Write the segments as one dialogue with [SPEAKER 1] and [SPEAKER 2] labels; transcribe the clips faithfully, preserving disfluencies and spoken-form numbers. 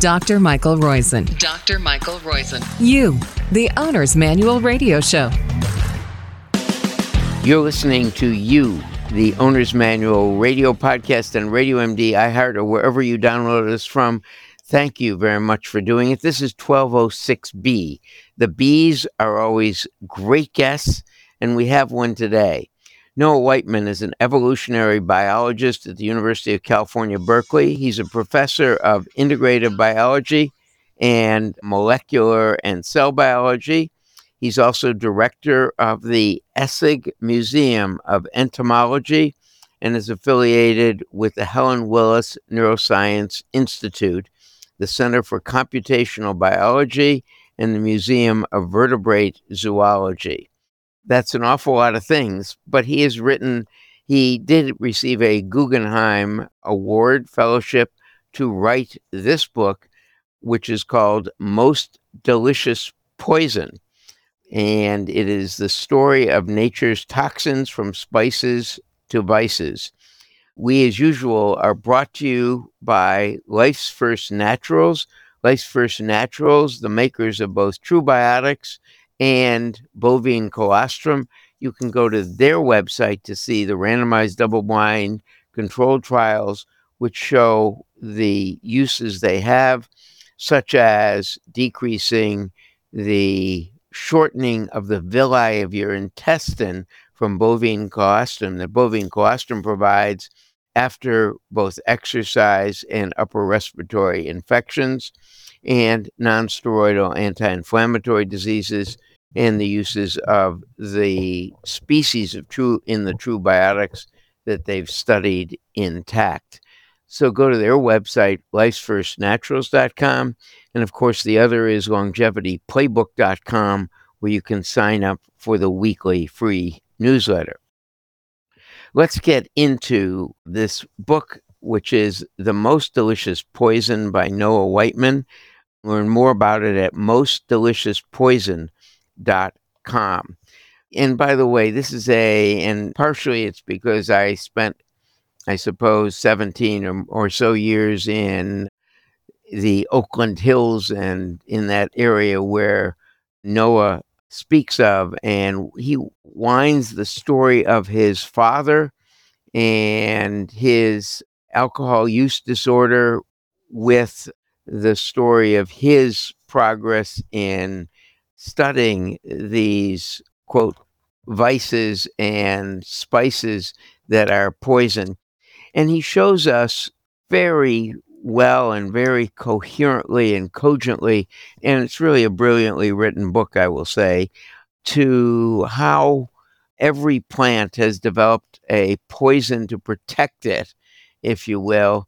[SPEAKER 1] Doctor Michael Roizen.
[SPEAKER 2] Doctor Michael Roizen.
[SPEAKER 1] You, the Owner's Manual Radio Show.
[SPEAKER 3] You're listening to You, the Owner's Manual Radio Podcast on Radio M D, iHeart, or wherever you download us from. Thank you very much for doing it. This is twelve oh six B. The Bs are always great guests, and we have one today. Noah Whiteman is an evolutionary biologist at the University of California, Berkeley. He's a professor of integrative biology and molecular and cell biology. He's also director of the Essig Museum of Entomology and is affiliated with the Helen Willis Neuroscience Institute, the Center for Computational Biology, and the Museum of Vertebrate Zoology. That's an awful lot of things, but he has written, he did receive a Guggenheim Award Fellowship to write this book, which is called Most Delicious Poison. And it is the story of nature's toxins from spices to vices. We, as usual, are brought to you by Life's First Naturals. Life's First Naturals, the makers of both True Biotics and bovine colostrum. You can go to their website to see the randomized double-blind controlled trials, which show the uses they have, such as decreasing the shortening of the villi of your intestine from bovine colostrum that bovine colostrum provides after both exercise and upper respiratory infections, and non-steroidal anti-inflammatory diseases, and the uses of the species of true in the True Biotics that they've studied intact. So go to their website, lifes first naturals dot com. And of course, the other is longevity playbook dot com, where you can sign up for the weekly free newsletter. Let's get into this book, which is The Most Delicious Poison by Noah Whiteman. Learn more about it at most delicious poison dot com. And by the way, this is a, and partially it's because I spent, I suppose, seventeen or, or so years in the Oakland Hills and in that area where Noah speaks of, and he winds the story of his father and his alcohol use disorder with the story of his progress in studying these, quote, vices and spices that are poison. And he shows us very well and very coherently and cogently, and it's really a brilliantly written book, I will say, to how every plant has developed a poison to protect it, if you will,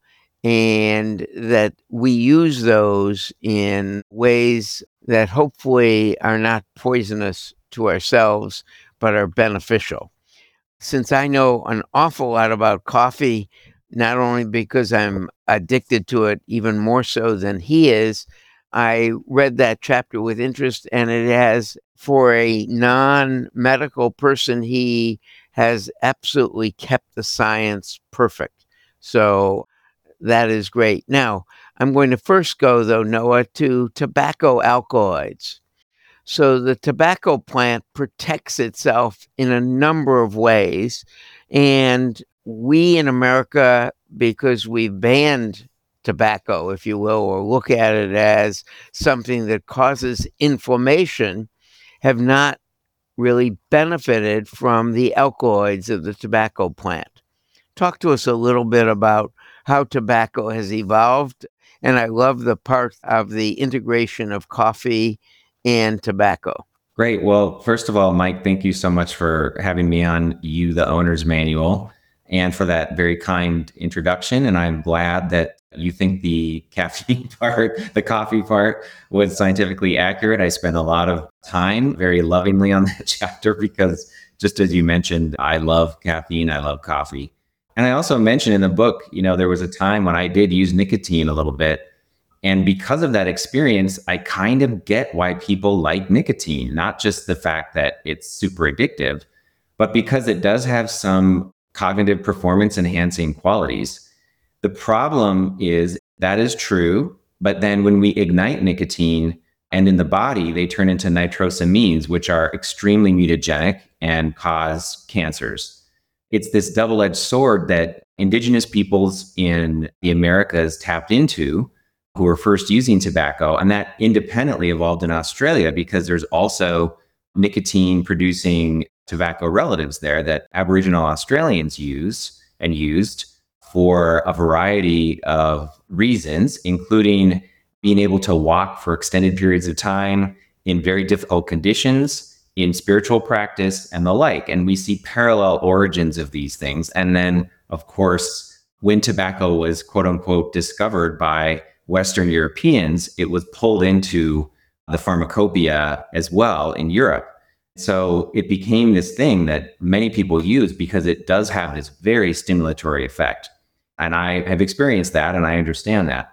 [SPEAKER 3] and that we use those in ways that hopefully are not poisonous to ourselves, but are beneficial. Since I know an awful lot about coffee, not only because I'm addicted to it even more so than he is, I read that chapter with interest, and it has, for a non-medical person, he has absolutely kept the science perfect. So that is great. Now, I'm going to first go, though, Noah, to tobacco alkaloids. So the tobacco plant protects itself in a number of ways, and we in America, because we banned tobacco, if you will, or look at it as something that causes inflammation, have not really benefited from the alkaloids of the tobacco plant. Talk to us a little bit about how tobacco has evolved, and I love the part of the integration of coffee and tobacco.
[SPEAKER 4] Great. Well, first of all, Mike, thank you so much for having me on You, the Owner's Manual, and for that very kind introduction. And I'm glad that you think the caffeine part, the coffee part, was scientifically accurate. I spent a lot of time very lovingly on that chapter because, just as you mentioned, I love caffeine, I love coffee. And I also mentioned in the book, you know, there was a time when I did use nicotine a little bit. And because of that experience, I kind of get why people like nicotine, not just the fact that it's super addictive, but because it does have some cognitive performance enhancing qualities. The problem is that is true, But then when we ignite nicotine and in the body, they turn into nitrosamines, which are extremely mutagenic and cause cancers. It's this double-edged sword that indigenous peoples in the Americas tapped into, who were first using tobacco, and that independently evolved in Australia because there's also nicotine producing tobacco relatives there that Aboriginal Australians use and used for a variety of reasons, including being able to walk for extended periods of time in very difficult conditions, in spiritual practice and the like. And we see parallel origins of these things. And then, of course, when tobacco was quote unquote discovered by Western Europeans, it was pulled into the pharmacopoeia as well in Europe. So it became this thing that many people use because it does have this very stimulatory effect. And I have experienced that and I understand that.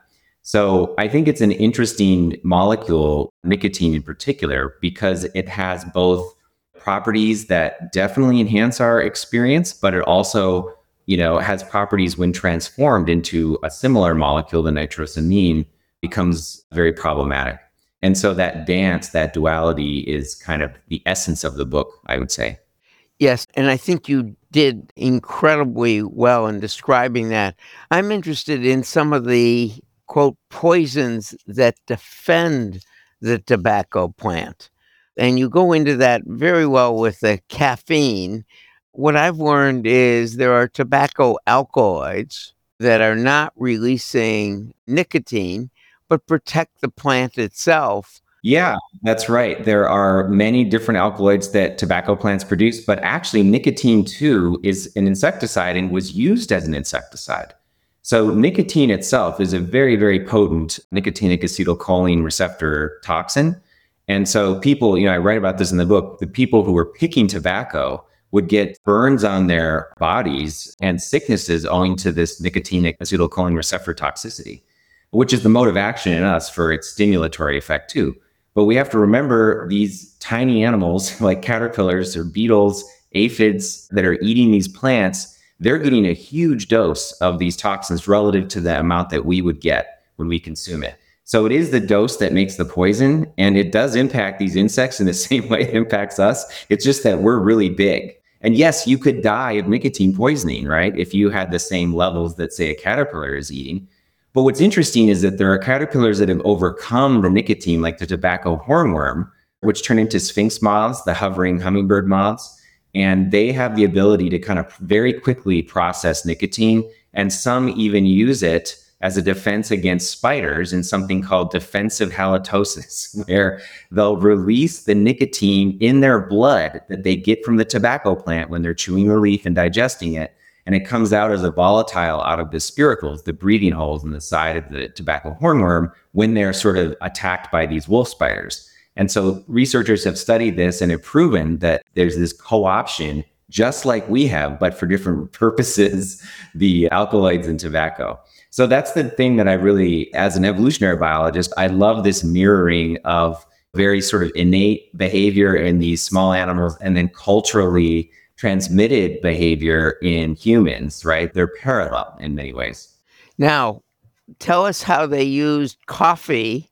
[SPEAKER 4] So I think it's an interesting molecule, nicotine in particular, because it has both properties that definitely enhance our experience, but it also, you know, has properties when transformed into a similar molecule, the nitrosamine, becomes very problematic. And so that dance, that duality is kind of the essence of the book, I would say.
[SPEAKER 3] Yes, and I think you did incredibly well in describing that. I'm interested in some of the, quote, poisons that defend the tobacco plant. And you go into that very well with the caffeine. What I've learned is there are tobacco alkaloids that are not releasing nicotine, but protect the plant itself.
[SPEAKER 4] Yeah, that's right. There are many different alkaloids that tobacco plants produce, but actually nicotine too is an insecticide and was used as an insecticide. So nicotine itself is a very, very potent nicotinic acetylcholine receptor toxin. And so people, you know, I write about this in the book, the people who were picking tobacco would get burns on their bodies and sicknesses owing to this nicotinic acetylcholine receptor toxicity, which is the mode of action in us for its stimulatory effect too. But we have to remember these tiny animals like caterpillars or beetles, aphids that are eating these plants, they're getting a huge dose of these toxins relative to the amount that we would get when we consume it. So it is the dose that makes the poison, and it does impact these insects in the same way it impacts us. It's just that we're really big. And yes, you could die of nicotine poisoning, right? If you had the same levels that, say, a caterpillar is eating. But what's interesting is that there are caterpillars that have overcome the nicotine, like the tobacco hornworm, which turn into sphinx moths, the hovering hummingbird moths. And they have the ability to kind of very quickly process nicotine. And some even use it as a defense against spiders in something called defensive halitosis, where they'll release the nicotine in their blood that they get from the tobacco plant when they're chewing the leaf and digesting it. And it comes out as a volatile out of the spiracles, the breathing holes in the side of the tobacco hornworm, when they're sort of attacked by these wolf spiders. And so researchers have studied this and have proven that there's this co-option, just like we have, but for different purposes, the alkaloids in tobacco. So that's the thing that I really, as an evolutionary biologist, I love this mirroring of very sort of innate behavior in these small animals and then culturally transmitted behavior in humans, right? They're parallel in many ways.
[SPEAKER 3] Now, tell us how they used coffee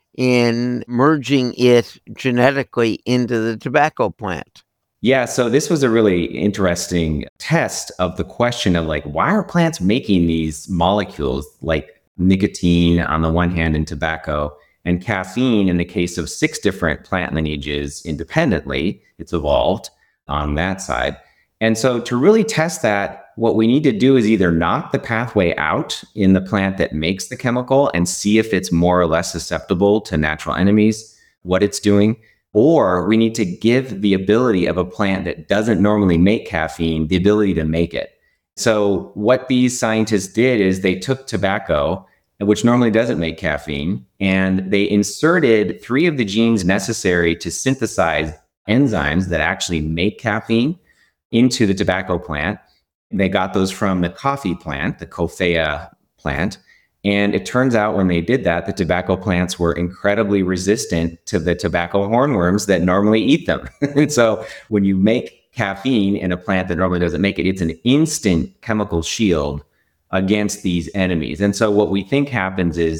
[SPEAKER 3] in merging it genetically into the tobacco plant.
[SPEAKER 4] Yeah, so this was a really interesting test of the question of like, why are plants making these molecules like nicotine on the one hand and tobacco and caffeine in the case of six different plant lineages independently? It's evolved on that side. And so to really test that, what we need to do is either knock the pathway out in the plant that makes the chemical and see if it's more or less susceptible to natural enemies, what it's doing, or we need to give the ability of a plant that doesn't normally make caffeine the ability to make it. So what these scientists did is they took tobacco, which normally doesn't make caffeine, and they inserted three of the genes necessary to synthesize enzymes that actually make caffeine into the tobacco plant. They got those from the coffee plant, the Coffea plant. And it turns out when they did that, the tobacco plants were incredibly resistant to the tobacco hornworms that normally eat them. And so when you make caffeine in a plant that normally doesn't make it, it's an instant chemical shield against these enemies. And so what we think happens is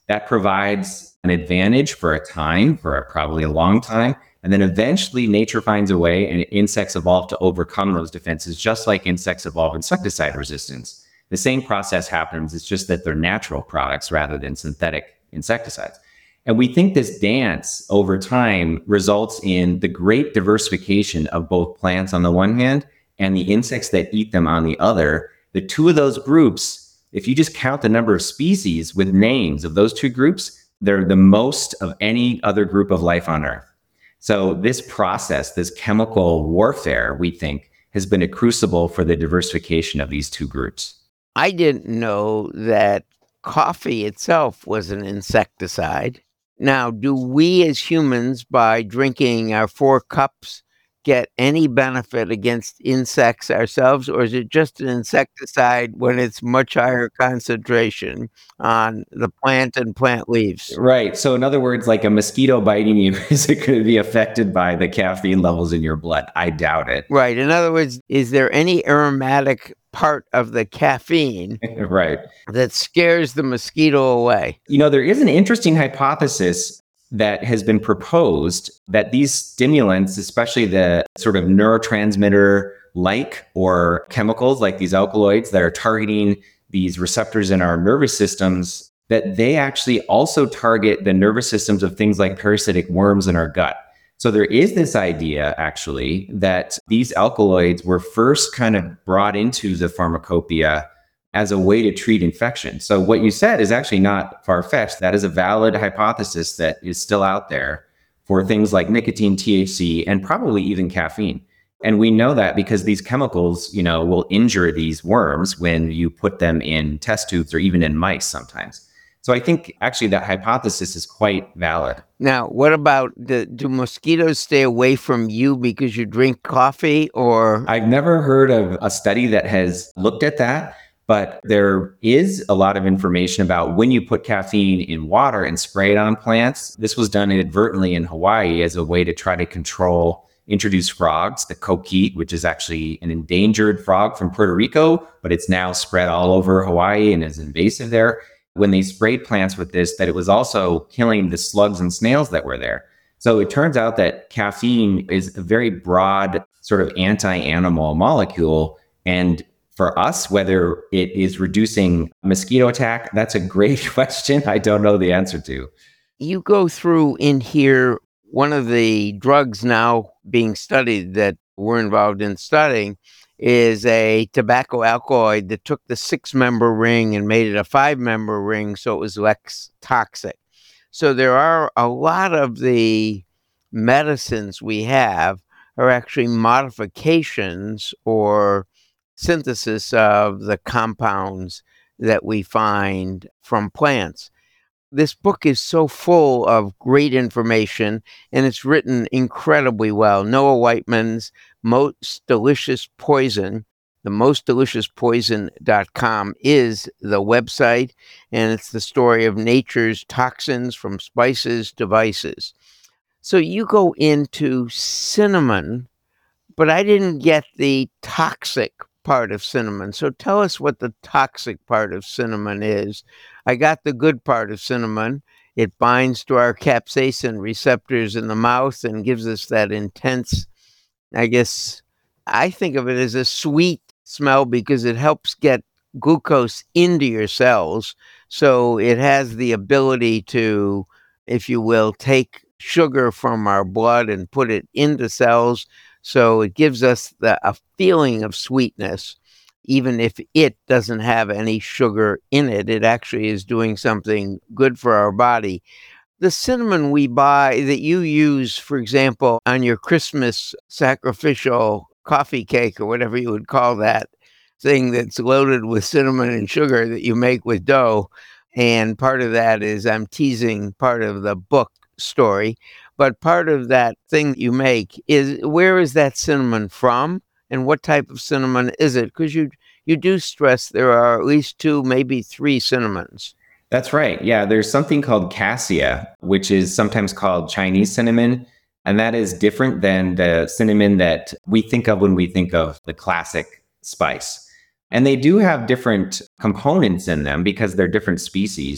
[SPEAKER 4] That provides an advantage for a time, for a, probably a long time. And then eventually nature finds a way and insects evolve to overcome those defenses, just like insects evolve insecticide resistance. The same process happens. It's just that they're natural products rather than synthetic insecticides. And we think this dance over time results in the great diversification of both plants on the one hand and the insects that eat them on the other. The two of those groups, if you just count the number of species with names of those two groups, they're the most of any other group of life on Earth. So this process, this chemical warfare, we think, has been a crucible for the diversification of these two groups.
[SPEAKER 3] I didn't know that coffee itself was an insecticide. Now, do we as humans, by drinking our four cups, get any benefit against insects ourselves, or is it just an insecticide when it's much higher concentration on the plant and plant leaves?
[SPEAKER 4] Right. So in other words, like a mosquito biting you, is it going to be affected by the caffeine levels in your blood? I doubt it.
[SPEAKER 3] Right. In other words, is there any aromatic part of the caffeine
[SPEAKER 4] right.
[SPEAKER 3] that scares the mosquito away?
[SPEAKER 4] You know, there is an interesting hypothesis that has been proposed that these stimulants, especially the sort of neurotransmitter-like or chemicals like these alkaloids that are targeting these receptors in our nervous systems, that they actually also target the nervous systems of things like parasitic worms in our gut. So there is this idea, actually, that these alkaloids were first kind of brought into the pharmacopoeia as a way to treat infection. So what you said is actually not far-fetched. That is a valid hypothesis that is still out there for things like nicotine, T H C, and probably even caffeine. And we know that because these chemicals, you know, will injure these worms when you put them in test tubes or even in mice sometimes. So I think actually that hypothesis is quite valid.
[SPEAKER 3] Now, what about, the, do mosquitoes stay away from you because you drink coffee, or?
[SPEAKER 4] I've never heard of a study that has looked at that. But there is a lot of information about when you put caffeine in water and spray it on plants. This was done inadvertently in Hawaii as a way to try to control introduced frogs, the coquille, which is actually an endangered frog from Puerto Rico, but it's now spread all over Hawaii and is invasive there. When they sprayed plants with this, that it was also killing the slugs and snails that were there. So it turns out that caffeine is a very broad sort of anti-animal molecule, and for us, whether it is reducing mosquito attack, that's a great question. I don't know the answer to.
[SPEAKER 3] You go through in here, one of the drugs now being studied that we're involved in studying is a tobacco alkaloid that took the six-member ring and made it a five-member ring, so it was less toxic. So there are a lot of the medicines we have are actually modifications or synthesis of the compounds that we find from plants. This book is so full of great information, and it's written incredibly well. Noah Whiteman's Most Delicious Poison, the most delicious poison dot com is the website, and it's the story of nature's toxins from spices to vices. So you go into cinnamon, but I didn't get the toxic part of cinnamon. So tell us what the toxic part of cinnamon is. I got the good part of cinnamon. It binds to our capsaicin receptors in the mouth and gives us that intense, I guess, I think of it as a sweet smell because it helps get glucose into your cells. So it has the ability to, if you will, take sugar from our blood and put it into cells. So it gives us the, a feeling of sweetness, even if it doesn't have any sugar in it. It actually is doing something good for our body. The cinnamon we buy that you use, for example, on your Christmas sacrificial coffee cake or whatever you would call that thing that's loaded with cinnamon and sugar that you make with dough. And part of that is, I'm teasing part of the book story, but part of that thing that you make is, where is that cinnamon from and what type of cinnamon is it? Because you you do stress there are at least two, maybe three cinnamons.
[SPEAKER 4] That's right. Yeah, there's something called cassia, which is sometimes called Chinese cinnamon. And that is different than the cinnamon that we think of when we think of the classic spice. And they do have different components in them because they're different species.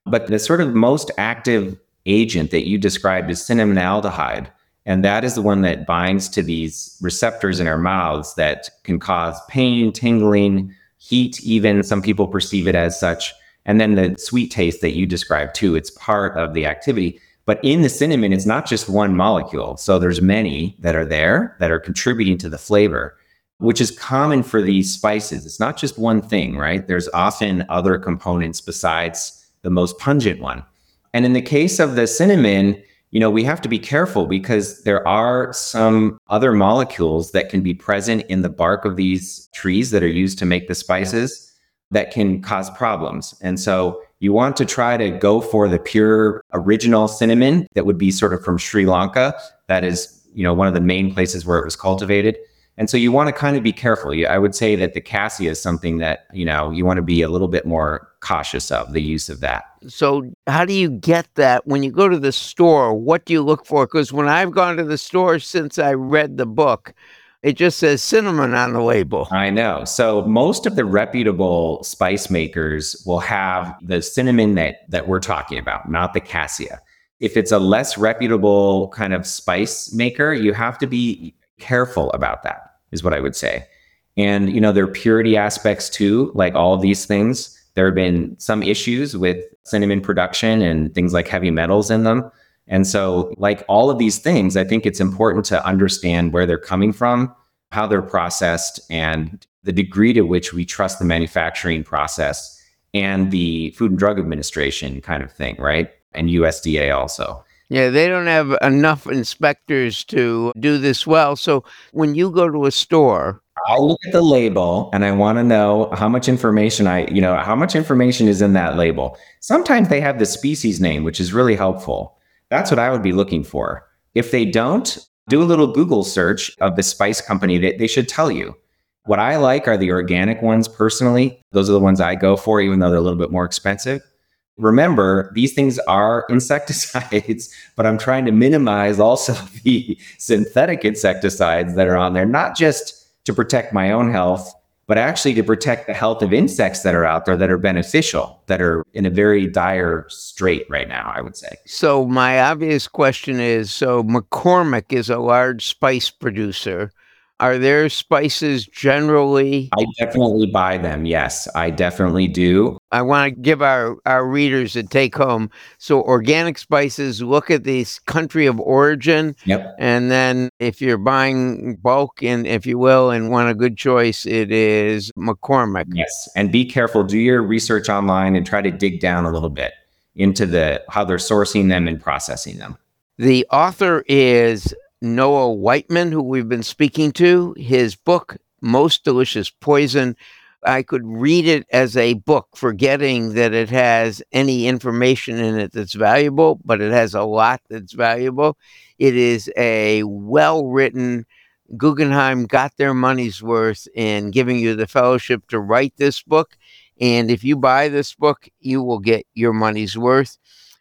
[SPEAKER 4] But the sort of most active agent that you described is cinnamonaldehyde. And that is the one that binds to these receptors in our mouths that can cause pain, tingling, heat, even some people perceive it as such. And then the sweet taste that you described too, it's part of the activity. But in the cinnamon, it's not just one molecule. So there's many that are there that are contributing to the flavor, which is common for these spices. It's not just one thing, right? There's often other components besides the most pungent one. And in the case of the cinnamon, you know, we have to be careful because there are some other molecules that can be present in the bark of these trees that are used to make the spices that can cause problems. And so you want to try to go for the pure original cinnamon that would be sort of from Sri Lanka. That is, you know, one of the main places where it was cultivated. And so you want to kind of be careful. I would say that the cassia is something that, you know, you want to be a little bit more cautious of the use of that.
[SPEAKER 3] So how do you get that when you go to the store? What do you look for? Because when I've gone to the store since I read the book, it just says cinnamon on the label.
[SPEAKER 4] I know. So most of the reputable spice makers will have the cinnamon that, that we're talking about, not the cassia. If it's a less reputable kind of spice maker, you have to be careful about that, is what I would say. And, you know, there are purity aspects too, like all of these things. There have been some issues with cinnamon production and things like heavy metals in them. And so, like all of these things, I think it's important to understand where they're coming from, how they're processed, and the degree to which we trust the manufacturing process and the Food and Drug Administration kind of thing, right? And U S D A also.
[SPEAKER 3] Yeah, they don't have enough inspectors to do this well. So when you go to a store,
[SPEAKER 4] I'll look at the label and I want to know how much information I, you know, how much information is in that label. Sometimes they have the species name, which is really helpful. That's what I would be looking for. If they don't, do a little Google search of the spice company that they should tell you. What I like are the organic ones personally. Those are the ones I go for, even though they're a little bit more expensive. Remember, these things are insecticides, but I'm trying to minimize also the synthetic insecticides that are on there, not just to protect my own health, but actually to protect the health of insects that are out there that are beneficial, that are in a very dire strait right now, I would say.
[SPEAKER 3] So my obvious question is, so McCormick is a large spice producer. Are their spices generally?
[SPEAKER 4] I definitely buy them. Yes, I definitely do.
[SPEAKER 3] I want to give our, our readers a take home. So organic spices, look at this country of origin.
[SPEAKER 4] Yep.
[SPEAKER 3] And then if you're buying bulk, and if you will, and want a good choice, it is McCormick.
[SPEAKER 4] Yes. And be careful. Do your research online and try to dig down a little bit into the how they're sourcing them and processing them.
[SPEAKER 3] The author is Noah Whiteman, who we've been speaking to. His book, Most Delicious Poison, I could read it as a book, forgetting that it has any information in it that's valuable, but it has a lot that's valuable. It is a well-written, Guggenheim got their money's worth in giving you the fellowship to write this book. And if you buy this book, you will get your money's worth.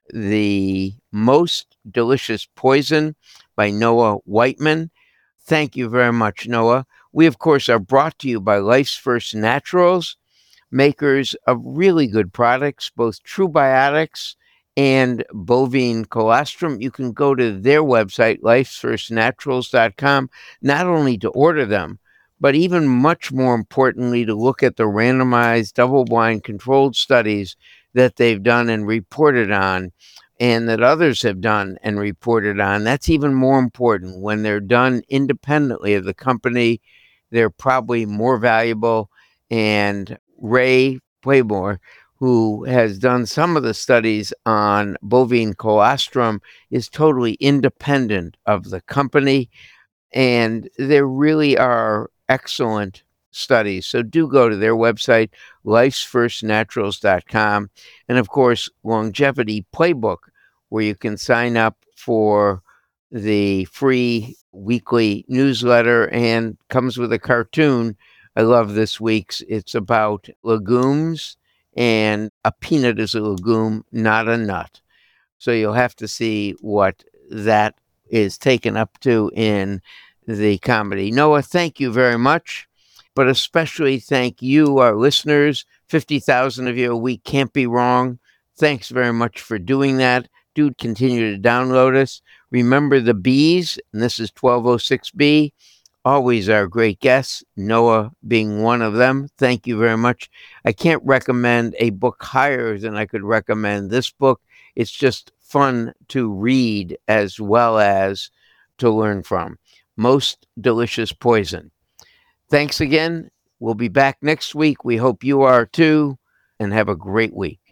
[SPEAKER 3] The Most Delicious Poison by Noah Whiteman. Thank you very much, Noah. We, of course, are brought to you by Life's First Naturals, makers of really good products, both True Biotics and bovine colostrum. You can go to their website, lifes first naturals dot com, not only to order them, but even much more importantly, to look at the randomized, double-blind, controlled studies that they've done and reported on, and that others have done and reported on. That's even more important. When they're done independently of the company, they're probably more valuable. And Ray Playmore, who has done some of the studies on bovine colostrum, is totally independent of the company. And there really are excellent studies. So do go to their website, lifes first naturals dot com. And of course, Longevity Playbook, where you can sign up for the free weekly newsletter and comes with a cartoon. I love this week's. It's about legumes, and a peanut is a legume, not a nut. So you'll have to see what that is taken up to in the comedy. Noah, thank you very much. But especially thank you, our listeners, fifty thousand of you a week. Can't be wrong. Thanks very much for doing that. Do continue to download us. Remember the B's, and this is twelve oh six B. Always our great guests, Noah being one of them. Thank you very much. I can't recommend a book higher than I could recommend this book. It's just fun to read as well as to learn from. Most Delicious Poison. Thanks again. We'll be back next week. We hope you are too, and have a great week.